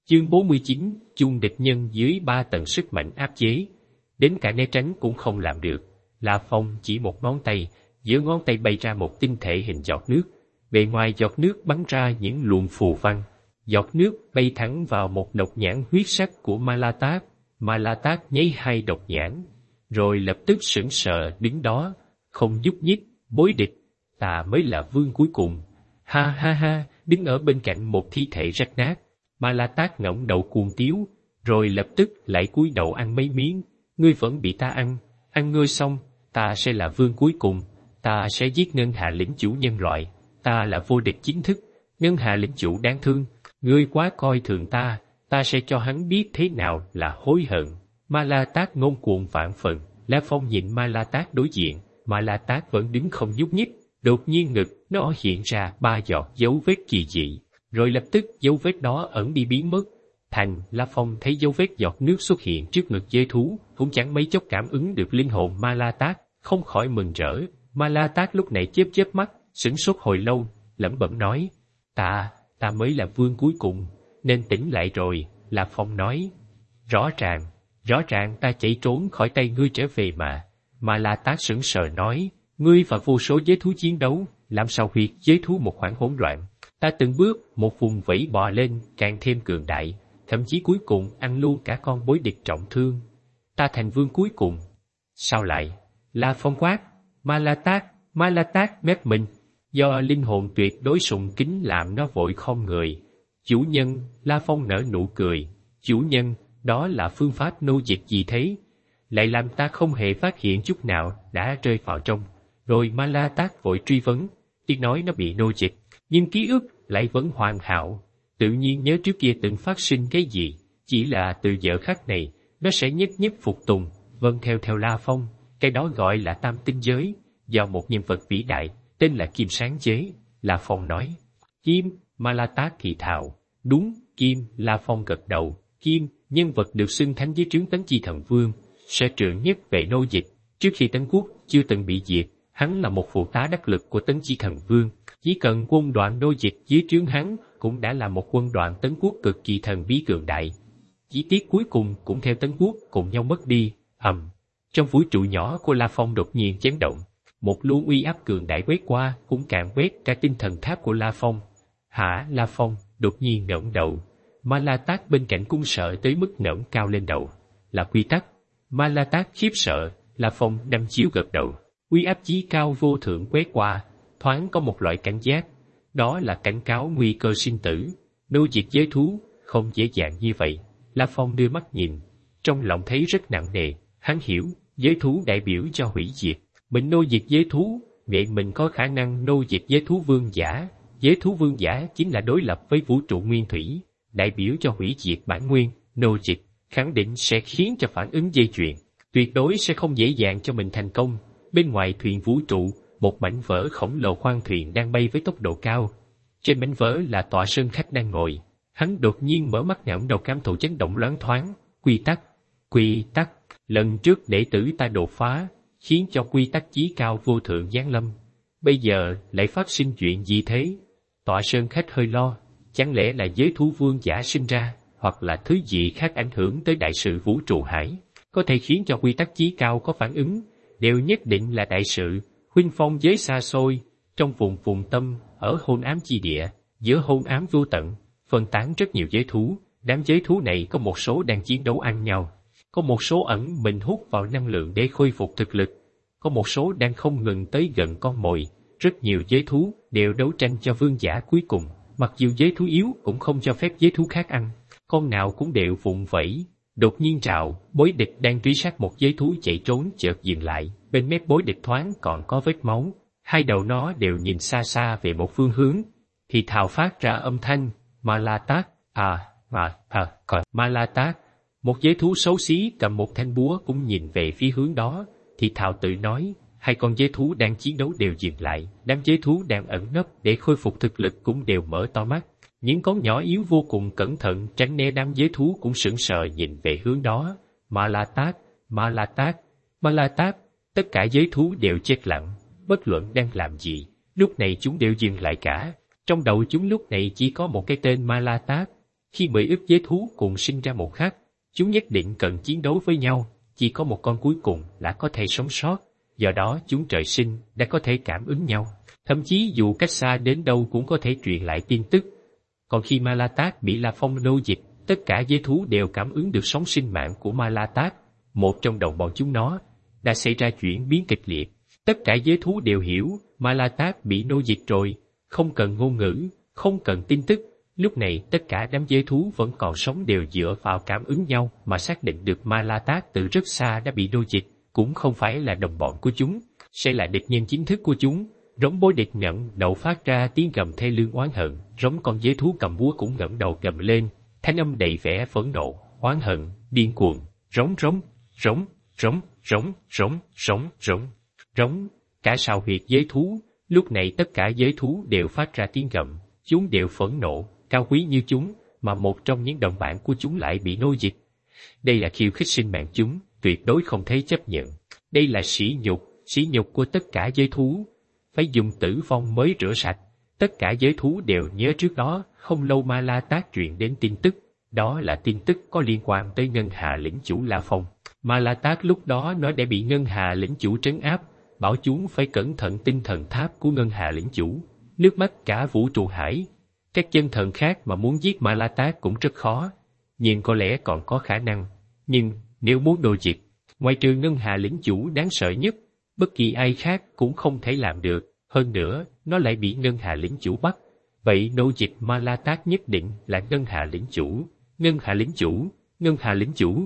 Chương 49, chung địch nhân dưới 3 tầng sức mạnh áp chế. Đến cả né tránh cũng không làm được. La Phong chỉ một ngón tay, giữa ngón tay bay ra một tinh thể hình giọt nước. Bề ngoài giọt nước bắn ra những luồng phù văn. Giọt nước bay thẳng vào một độc nhãn huyết sắc của Ma La Tát. Ma La Tát nháy 2 độc nhãn, rồi lập tức sững sờ đứng đó, không nhúc nhích. Bối địch, ta mới là vương cuối cùng. Ha ha ha, đứng ở bên cạnh một thi thể rách nát. Ma La Tát ngẩng đầu cuồng tiếu, rồi lập tức lại cúi đầu ăn mấy miếng. Ngươi vẫn bị ta ăn ngươi xong, ta sẽ là vương cuối cùng. Ta sẽ giết Ngân Hà lĩnh chủ nhân loại. Ta là vô địch chính thức. Ngân Hà lĩnh chủ đáng thương. Ngươi quá coi thường ta. Ta sẽ cho hắn biết thế nào là hối hận. Ma La Tát ngông cuồng vạn phần. La Phong nhìn Ma La Tát đối diện. Ma La Tát vẫn đứng không nhúc nhích. Đột nhiên ngực nó hiện ra 3 giọt dấu vết kỳ dị, rồi lập tức dấu vết đó ẩn đi biến mất. La Phong thấy dấu vết giọt nước xuất hiện trước ngực dê thú, cũng chẳng mấy chốc cảm ứng được linh hồn Ma La Tát, không khỏi mừng rỡ. Ma La Tát lúc này chớp chớp mắt, sửng sốt hồi lâu, lẩm bẩm nói: Ta mới là vương cuối cùng, nên tỉnh lại rồi. La Phong nói: Rõ ràng ta chạy trốn khỏi tay ngươi trở về mà. Ma La Tát sững sờ nói: Ngươi và vô số giới thú chiến đấu, làm sao huyệt giới thú một khoảng hỗn loạn. Ta từng bước một vùng vẫy bò lên, càng thêm cường đại, thậm chí cuối cùng ăn luôn cả con bối địch trọng thương. Ta thành vương cuối cùng. Sao lại? La Phong quát. Ma La Tát mép mình, do linh hồn tuyệt đối sùng kính làm nó vội không người. Chủ nhân, La Phong nở nụ cười. Chủ nhân, đó là phương pháp nô dịch gì thế? Lại làm ta không hề phát hiện chút nào đã rơi vào trong. Rồi Ma La Tát vội truy vấn, tiếng nói nó bị nô dịch, nhưng ký ức lại vẫn hoàn hảo. Tự nhiên nhớ trước kia từng phát sinh cái gì, chỉ là từ giờ khắc này, nó sẽ nhất nhất phục tùng, vâng theo La Phong. Cái đó gọi là tam tinh giới, do một nhân vật vĩ đại, tên là Kim Sáng chế. La Phong nói. Kim, Ma La Tát thì thào. Đúng, Kim, La Phong gật đầu. Kim, nhân vật được xưng thánh dưới trướng Tấn Chi Thần Vương, sở trưởng nhất về nô dịch. Trước khi Tấn Quốc chưa từng bị diệt, hắn là một phụ tá đắc lực của Tấn Chi Thần Vương. Chỉ cần quân đoàn nô dịch dưới trướng hắn cũng đã là một quân đoàn Tấn Quốc cực kỳ thần bí cường đại. Chỉ tiếc cuối cùng cũng theo Tấn Quốc cùng nhau mất đi. Trong vũ trụ nhỏ của La Phong đột nhiên chấn động. Một luồng uy áp cường đại quét qua, cũng càn quét cả tinh thần tháp của La Phong. Hả? La Phong đột nhiên ngẩng đầu. Ma La Tát bên cạnh cũng sợ tới mức ngẩng cao lên đầu. Là quy tắc. Ma La Tát khiếp sợ. La Phong đăm chiếu gật đầu. Uy áp chí cao vô thượng quét qua, thoáng có một loại cảnh giác. Đó là cảnh cáo nguy cơ sinh tử. Nô diệt giới thú không dễ dàng như vậy. La Phong đưa mắt nhìn, trong lòng thấy rất nặng nề. Hắn hiểu, giới thú đại biểu cho hủy diệt. Mình nô diệt giới thú, vậy mình có khả năng nô diệt giới thú vương giả. Giới thú vương giả chính là đối lập với vũ trụ nguyên thủy, đại biểu cho hủy diệt bản nguyên. Nô diệt khẳng định sẽ khiến cho phản ứng dây chuyền, tuyệt đối sẽ không dễ dàng cho mình thành công. Bên ngoài thuyền vũ trụ, một mảnh vỡ khổng lồ khoang thuyền đang bay với tốc độ cao. Trên mảnh vỡ là Tọa Sơn Khách đang ngồi. Hắn đột nhiên mở mắt ngẩng đầu cảm thụ chấn động loáng thoáng. Quy tắc. Lần trước đệ tử ta đột phá, khiến cho quy tắc chí cao vô thượng giáng lâm. Bây giờ lại phát sinh chuyện gì thế? Tọa Sơn Khách hơi lo. Chẳng lẽ là giới thú vương giả sinh ra, hoặc là thứ gì khác ảnh hưởng tới đại sự vũ trụ hải, có thể khiến cho quy tắc chí cao có phản ứng? Đều nhất định là đại sự. Huynh phong giới xa xôi, trong vùng tâm, ở hôn ám chi địa, giữa hôn ám vô tận, phân tán rất nhiều giới thú. Đám giới thú này có một số đang chiến đấu ăn nhau, có một số ẩn mình hút vào năng lượng để khôi phục thực lực, có một số đang không ngừng tới gần con mồi. Rất nhiều giới thú đều đấu tranh cho vương giả cuối cùng. Mặc dù giới thú yếu cũng không cho phép giới thú khác ăn, con nào cũng đều vụng vẫy. Đột nhiên Trào, bối địch đang truy sát một giới thú chạy trốn chợt dừng lại. Bên mép bối địch thoáng còn có vết máu. Hai đầu nó đều nhìn xa xa về một phương hướng. Thì thào phát ra âm thanh, Ma La Tát, Ma La Tát. Một giới thú xấu xí cầm một thanh búa cũng nhìn về phía hướng đó. Thì thào tự nói, hai con giới thú đang chiến đấu đều dừng lại. Đám giới thú đang ẩn nấp để khôi phục thực lực cũng đều mở to mắt. Những con nhỏ yếu vô cùng cẩn thận tránh né đám giới thú cũng sững sờ nhìn về hướng đó. Ma La Tát, Ma La Tát, Ma La Tát. Tất cả giới thú đều chết lặng, bất luận đang làm gì. Lúc này chúng đều dừng lại cả. Trong đầu chúng lúc này chỉ có một cái tên Ma La Tát. Khi 10 ức giới thú cùng sinh ra một khắc, chúng nhất định cần chiến đấu với nhau, chỉ có một con cuối cùng là có thể sống sót, do đó chúng trời sinh đã có thể cảm ứng nhau, thậm chí dù cách xa đến đâu cũng có thể truyền lại tin tức. Còn khi Ma La Tát bị La Phong nô dịch, tất cả giới thú đều cảm ứng được sóng sinh mạng của Ma La Tát, một trong đồng bọn chúng nó đã xảy ra chuyển biến kịch liệt. Tất cả giới thú đều hiểu Ma La Tát bị nô dịch rồi, không cần ngôn ngữ, không cần tin tức. Lúc này tất cả đám giới thú vẫn còn sống đều dựa vào cảm ứng nhau mà xác định được Ma La Tát từ rất xa đã bị nô dịch, cũng không phải là đồng bọn của chúng, sẽ là địch nhân chính thức của chúng. Rống bối địch ngẩng đầu phát ra tiếng gầm thê lương oán hận, rống con giới thú cầm búa cũng ngẩng đầu gầm lên, thanh âm đầy vẻ phẫn nộ, oán hận, điên cuồng, rống rống, rống, rống, rống, rống, rống, rống, rống. Cả sào huyệt giới thú, lúc này tất cả giới thú đều phát ra tiếng gầm, chúng đều phẫn nộ, cao quý như chúng, mà một trong những đồng bạn của chúng lại bị nô dịch. Đây là khiêu khích sinh mạng chúng, tuyệt đối không thể chấp nhận. Đây là sỉ nhục của tất cả giới thú. Phải dùng tử vong mới rửa sạch. Tất cả giới thú đều nhớ trước đó, không lâu Ma La Tát truyền đến tin tức. Đó là tin tức có liên quan tới Ngân Hà lĩnh chủ La Phong. Ma La Tát lúc đó nó đã bị Ngân Hà lĩnh chủ trấn áp, bảo chúng phải cẩn thận tinh thần tháp của Ngân Hà lĩnh chủ. Nước mắt cả vũ trụ hải. Các chân thần khác mà muốn giết Ma La Tát cũng rất khó, nhưng có lẽ còn có khả năng. Nhưng nếu muốn đồ diệt, ngoài trừ Ngân Hà lĩnh chủ đáng sợ nhất, bất kỳ ai khác cũng không thể làm được. Hơn nữa, nó lại bị Ngân Hà lĩnh chủ bắt. Vậy nô dịch Ma La Tát nhất định là Ngân Hà lĩnh chủ. Ngân Hà lĩnh chủ, Ngân Hà lĩnh chủ.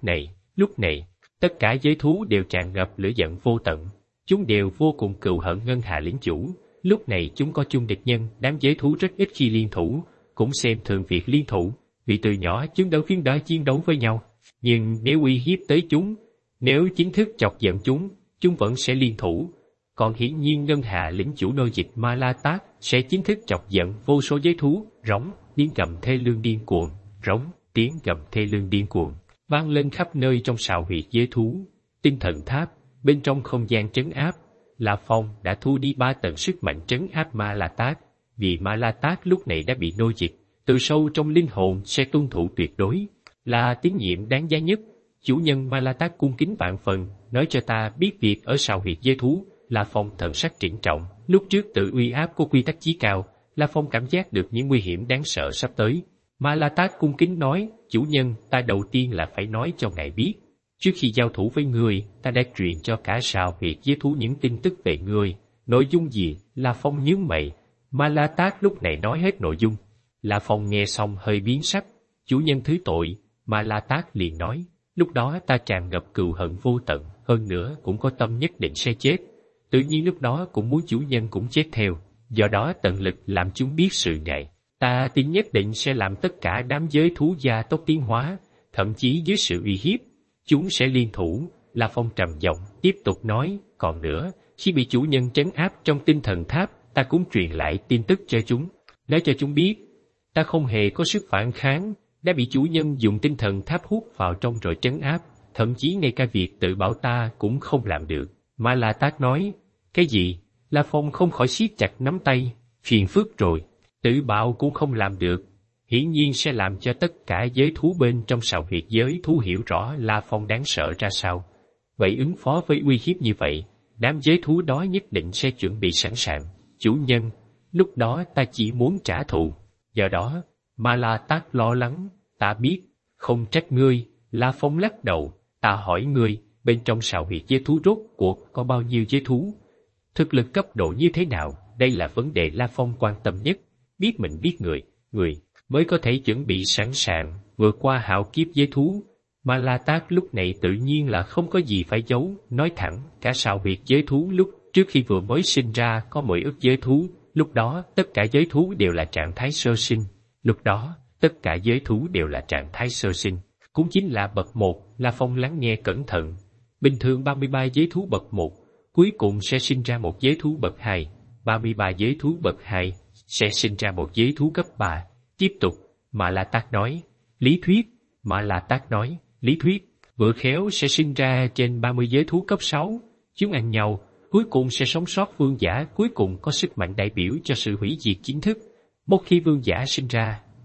Lúc này, tất cả giới thú đều tràn ngập lửa giận vô tận. Chúng đều vô cùng cừu hận Ngân Hà lĩnh chủ. Lúc này chúng có chung địch nhân, đám giới thú rất ít khi liên thủ, cũng xem thường việc liên thủ, vì từ nhỏ chúng đã khuyên đã chiến đấu với nhau. Nhưng nếu uy hiếp tới chúng, nếu chính thức chọc giận chúng vẫn sẽ liên thủ. Còn hiển nhiên Ngân Hà lĩnh chủ nô dịch Ma La Tát sẽ chính thức chọc giận vô số giới thú, rống, tiếng gầm thê lương điên cuồng, rống, tiếng gầm thê lương điên cuồng, vang lên khắp nơi trong sào huyệt giới thú. Tinh thần tháp, bên trong không gian trấn áp, La Phong đã thu đi 3 tầng sức mạnh trấn áp Ma La Tát, vì Ma La Tát lúc này đã bị nô dịch, từ sâu trong linh hồn sẽ tuân thủ tuyệt đối, là tín nhiệm đáng giá nhất. Chủ nhân Ma La Tát cung kính vạn phần, nói cho ta biết việc ở sào huyệt giới thú. La Phong thần sắc trịnh trọng, lúc trước tự uy áp của quy tắc chí cao, La Phong cảm giác được những nguy hiểm đáng sợ sắp tới. Ma La Tát cung kính nói, chủ nhân, ta đầu tiên là phải nói cho ngài biết. Trước khi giao thủ với người, ta đã truyền cho cả sào huyệt giới thú những tin tức về người. Nội dung gì? La Phong nhướng mày. Ma La Tát lúc này nói hết nội dung. La Phong nghe xong hơi biến sắc. Chủ nhân thứ tội. Ma La Tát liền nói, lúc đó ta tràn ngập cừu hận vô tận, hơn nữa cũng có tâm nhất định sẽ chết. Tự nhiên lúc đó cũng muốn chủ nhân cũng chết theo, do đó tận lực làm chúng biết sự này. Ta tin nhất định sẽ làm tất cả đám giới thú gia tốc tiến hóa, thậm chí dưới sự uy hiếp, chúng sẽ liên thủ. La Phong trầm giọng tiếp tục nói, còn nữa, khi bị chủ nhân trấn áp trong tinh thần tháp, ta cũng truyền lại tin tức cho chúng, nói cho chúng biết, ta không hề có sức phản kháng, đã bị chủ nhân dùng tinh thần tháp hút vào trong rồi trấn áp, thậm chí ngay cả việc tự bảo ta cũng không làm được. Ma La Tát nói, cái gì? La Phong không khỏi siết chặt nắm tay, phiền phức rồi, tự bảo cũng không làm được, hiển nhiên sẽ làm cho tất cả giới thú bên trong sào huyệt giới thú hiểu rõ La Phong đáng sợ ra sao. Vậy ứng phó với uy hiếp như vậy, đám giới thú đó nhất định sẽ chuẩn bị sẵn sàng. Chủ nhân, lúc đó ta chỉ muốn trả thù. Do đó, Ma La Tát lo lắng, ta biết, không trách ngươi. La Phong lắc đầu, ta hỏi ngươi, bên trong sào huyệt giới thú rốt cuộc có bao nhiêu giới thú? Thực lực cấp độ như thế nào? Đây là vấn đề La Phong quan tâm nhất. Biết mình biết người mới có thể chuẩn bị sẵn sàng vượt qua hạo kiếp giới thú. Ma La Tát lúc này tự nhiên là không có gì phải giấu, nói thẳng, cả sào huyệt giới thú lúc trước khi vừa mới sinh ra có 10 ức giới thú, lúc đó tất cả giới thú đều là trạng thái sơ sinh. Lúc đó, tất cả giới thú đều là trạng thái sơ sinh, cũng chính là bậc 1, La Phong lắng nghe cẩn thận. Bình thường 33 giới thú bậc 1, cuối cùng sẽ sinh ra một giới thú bậc 2, 33 giới thú bậc 2 sẽ sinh ra một giới thú cấp 3. Tiếp tục, Ma La Tát nói, lý thuyết, Ma La Tát nói, lý thuyết, vừa khéo sẽ sinh ra trên 30 giới thú cấp 6, chúng ăn nhau, cuối cùng sẽ sống sót vương giả cuối cùng có sức mạnh đại biểu cho sự hủy diệt chính thức. Một khi vương giả sinh ra,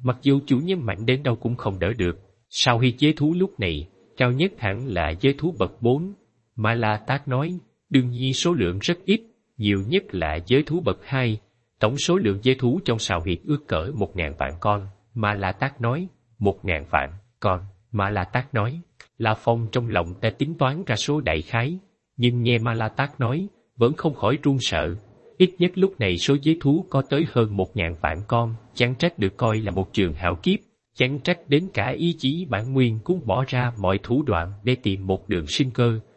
mặc dù chủ nhân mạnh đến đâu cũng không đỡ được. Sau khi giới thú lúc này, cao nhất hẳn là giới thú bậc 4. Mà La Tát nói, đương nhiên số lượng rất ít, nhiều nhất là giới thú bậc 2. Tổng số lượng giới thú trong sào huyệt ước cỡ 1.000 vạn con. Mà La Tát nói, 1.000 vạn con. Mà La Tát nói, La Phong trong lòng ta tính toán ra số đại khái, nhưng nghe Ma La Tát nói, vẫn không khỏi run sợ. Ít nhất lúc này số giới thú có tới hơn 1.000 vạn con, chẳng trách được coi là một trường hạo kiếp, chẳng trách đến cả ý chí bản nguyên cũng bỏ ra mọi thủ đoạn để tìm một đường sinh cơ.